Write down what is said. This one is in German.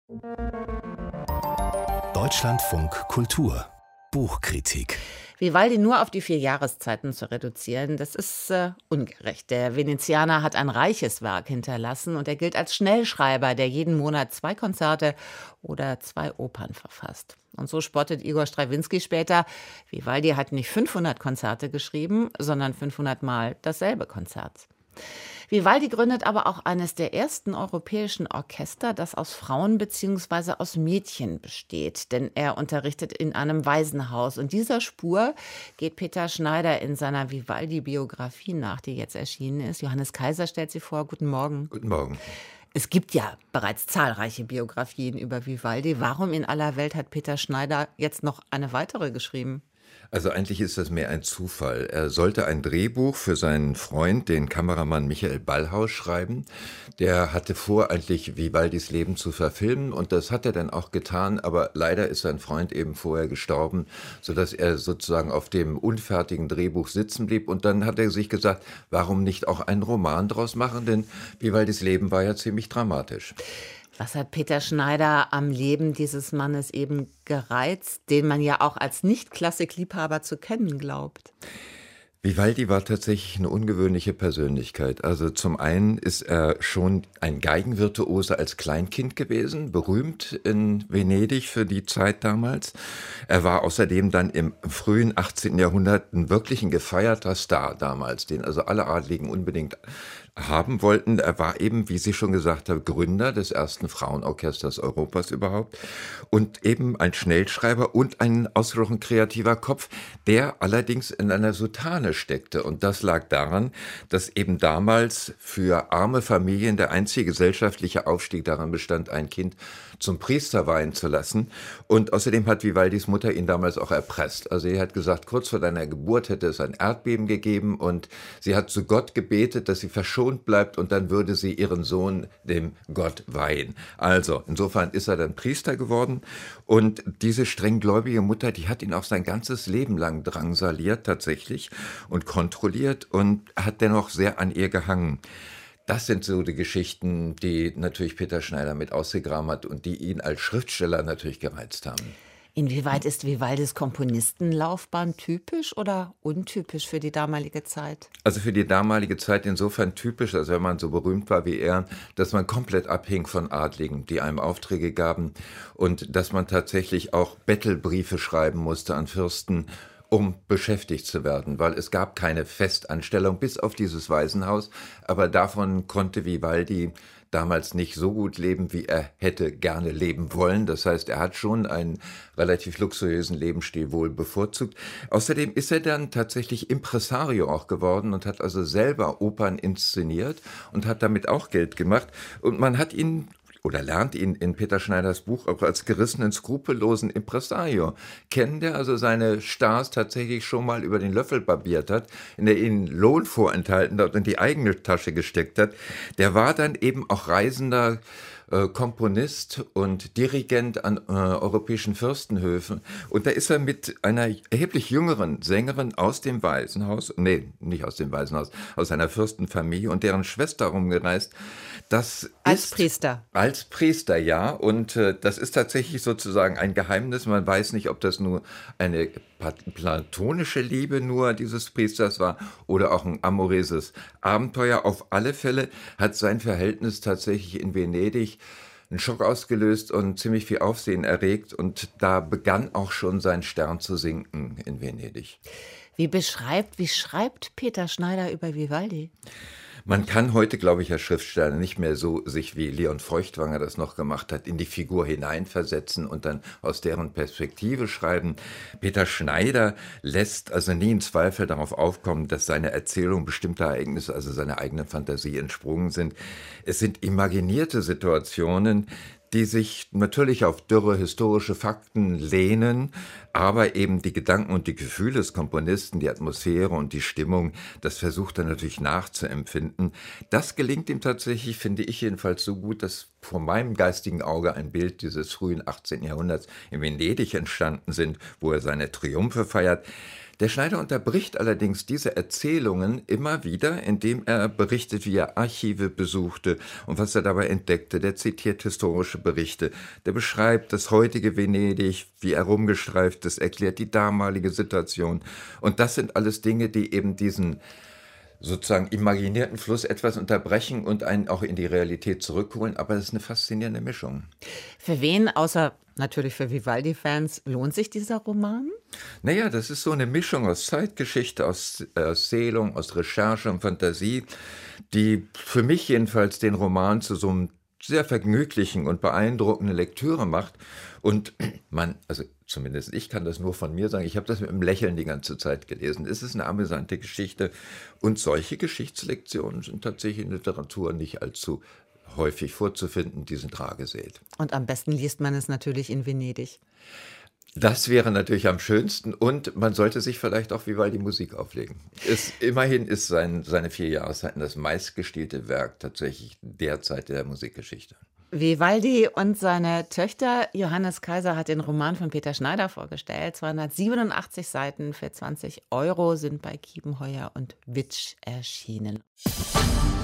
Deutschlandfunk Kultur Buchkritik. Vivaldi nur auf die 4 Jahreszeiten zu reduzieren, das ist ungerecht. Der Venezianer hat ein reiches Werk hinterlassen und er gilt als Schnellschreiber, der jeden Monat 2 Konzerte oder 2 Opern verfasst. Und so spottet Igor Strawinski später, Vivaldi hat nicht 500 Konzerte geschrieben, sondern 500 Mal dasselbe Konzert. Vivaldi gründet aber auch eines der ersten europäischen Orchester, das aus Frauen bzw. aus Mädchen besteht. Denn er unterrichtet in einem Waisenhaus. Und dieser Spur geht Peter Schneider in seiner Vivaldi-Biografie nach, die jetzt erschienen ist. Johannes Kaiser stellt sie vor. Guten Morgen. Guten Morgen. Es gibt ja bereits zahlreiche Biografien über Vivaldi. Warum in aller Welt hat Peter Schneider jetzt noch eine weitere geschrieben? Also eigentlich ist das mehr ein Zufall. Er sollte ein Drehbuch für seinen Freund, den Kameramann Michael Ballhaus, schreiben. Der hatte vor, eigentlich Vivaldis Leben zu verfilmen und das hat er dann auch getan, aber leider ist sein Freund eben vorher gestorben, sodass er sozusagen auf dem unfertigen Drehbuch sitzen blieb und dann hat er sich gesagt, warum nicht auch einen Roman draus machen, denn Vivaldis Leben war ja ziemlich dramatisch. Was hat Peter Schneider am Leben dieses Mannes eben gereizt, den man ja auch als Nicht-Klassikliebhaber zu kennen glaubt? Vivaldi war tatsächlich eine ungewöhnliche Persönlichkeit. Also zum einen ist er schon ein Geigenvirtuose als Kleinkind gewesen, berühmt in Venedig für die Zeit damals. Er war außerdem dann im frühen 18. Jahrhundert wirklich ein gefeierter Star damals, den also alle Adligen unbedingt haben wollten. Er war eben, wie Sie schon gesagt haben, Gründer des ersten Frauenorchesters Europas überhaupt und eben ein Schnellschreiber und ein ausgesprochen kreativer Kopf, der allerdings in einer Soutane steckte. Und das lag daran, dass eben damals für arme Familien der einzige gesellschaftliche Aufstieg daran bestand, ein Kind zum Priester weihen zu lassen. Und außerdem hat Vivaldis Mutter ihn damals auch erpresst. Also sie hat gesagt, kurz vor deiner Geburt hätte es ein Erdbeben gegeben und sie hat zu Gott gebetet, dass sie verschont bleibt und dann würde sie ihren Sohn dem Gott weihen. Also insofern ist er dann Priester geworden und diese strenggläubige Mutter, die hat ihn auch sein ganzes Leben lang drangsaliert tatsächlich und kontrolliert und hat dennoch sehr an ihr gehangen. Das sind so die Geschichten, die natürlich Peter Schneider mit ausgegraben hat und die ihn als Schriftsteller natürlich gereizt haben. Inwieweit ist Vivaldis Komponistenlaufbahn typisch oder untypisch für die damalige Zeit? Also für die damalige Zeit insofern typisch, als wenn man so berühmt war wie er, dass man komplett abhing von Adligen, die einem Aufträge gaben und dass man tatsächlich auch Bettelbriefe schreiben musste an Fürsten, um beschäftigt zu werden, weil es gab keine Festanstellung bis auf dieses Waisenhaus, aber davon konnte Vivaldi damals nicht so gut leben, wie er hätte gerne leben wollen. Das heißt, er hat schon einen relativ luxuriösen Lebensstil wohl bevorzugt. Außerdem ist er dann tatsächlich Impresario auch geworden und hat also selber Opern inszeniert und hat damit auch Geld gemacht. Und man hat ihn oder lernt ihn in Peter Schneiders Buch auch als gerissenen, skrupellosen Impresario kennen, der also seine Stars tatsächlich schon mal über den Löffel barbiert hat, in der ihnen Lohn vorenthalten hat und in die eigene Tasche gesteckt hat. Der war dann eben auch reisender Komponist und Dirigent an europäischen Fürstenhöfen. Und da ist er mit einer erheblich jüngeren Sängerin aus dem Waisenhaus, nee, nicht aus dem Waisenhaus, aus einer Fürstenfamilie und deren Schwester rumgereist. Als Priester. Als Priester, ja. Und das ist tatsächlich sozusagen ein Geheimnis. Man weiß nicht, ob das nur eine platonische Liebe nur dieses Priesters war oder auch ein amoröses Abenteuer. Auf alle Fälle hat sein Verhältnis tatsächlich in Venedig einen Schock ausgelöst und ziemlich viel Aufsehen erregt. Und da begann auch schon sein Stern zu sinken in Venedig. Wie schreibt Peter Schneider über Vivaldi? Man kann heute, glaube ich, als Schriftsteller nicht mehr so sich wie Leon Feuchtwanger das noch gemacht hat, in die Figur hineinversetzen und dann aus deren Perspektive schreiben. Peter Schneider lässt also nie in Zweifel darauf aufkommen, dass seine Erzählung bestimmter Ereignisse, also seiner eigenen Fantasie entsprungen sind. Es sind imaginierte Situationen, die sich natürlich auf dürre historische Fakten lehnen, aber eben die Gedanken und die Gefühle des Komponisten, die Atmosphäre und die Stimmung, das versucht er natürlich nachzuempfinden. Das gelingt ihm tatsächlich, finde ich jedenfalls, so gut, dass vor meinem geistigen Auge ein Bild dieses frühen 18. Jahrhunderts in Venedig entstanden sind, wo er seine Triumphe feiert. Der Schneider unterbricht allerdings diese Erzählungen immer wieder, indem er berichtet, wie er Archive besuchte und was er dabei entdeckte. Der zitiert historische Berichte, der beschreibt das heutige Venedig, wie er rumgestreift ist, erklärt die damalige Situation. Und das sind alles Dinge, die eben diesen sozusagen imaginierten Fluss etwas unterbrechen und einen auch in die Realität zurückholen. Aber es ist eine faszinierende Mischung. Für wen, außer natürlich für Vivaldi-Fans, lohnt sich dieser Roman? Naja, das ist so eine Mischung aus Zeitgeschichte, aus Erzählung, aus Recherche und Fantasie, die für mich jedenfalls den Roman zu so einem sehr vergnüglichen und beeindruckenden Lektüre macht. Und also zumindest ich kann das nur von mir sagen, ich habe das mit einem Lächeln die ganze Zeit gelesen. Es ist eine amüsante Geschichte und solche Geschichtslektionen sind tatsächlich in Literatur nicht allzu häufig vorzufinden, die sind rar gesät. Und am besten liest man es natürlich in Venedig. Das wäre natürlich am schönsten und man sollte sich vielleicht auch Vivaldi Musik auflegen. Immerhin ist seine 4 Jahreszeiten das meistgestielte Werk tatsächlich derzeit der Musikgeschichte. Vivaldi und seine Töchter. Johannes Kaiser hat den Roman von Peter Schneider vorgestellt. 287 Seiten für 20 € sind bei Kiepenheuer und Witsch erschienen.